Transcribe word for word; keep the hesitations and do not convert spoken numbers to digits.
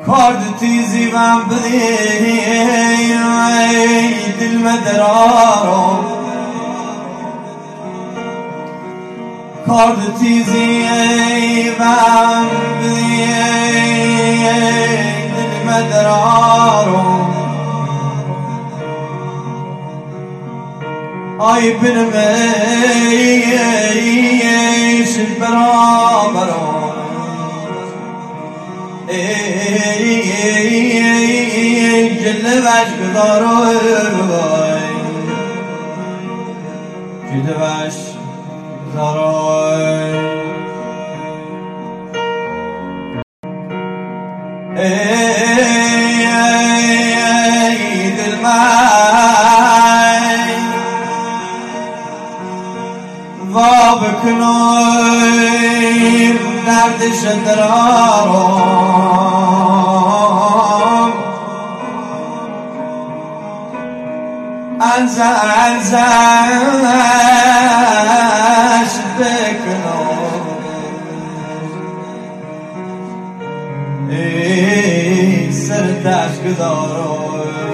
كارد تيزي بام بدي دل مدرارو كارد تيزي بام بدي دل مدرارو اي بنميش البرابرو جل باش بدارو جل باش بدارو دل ماي ضابك نويم درد شدرارو انزا انزا شبك نوم اي سرداش قدارو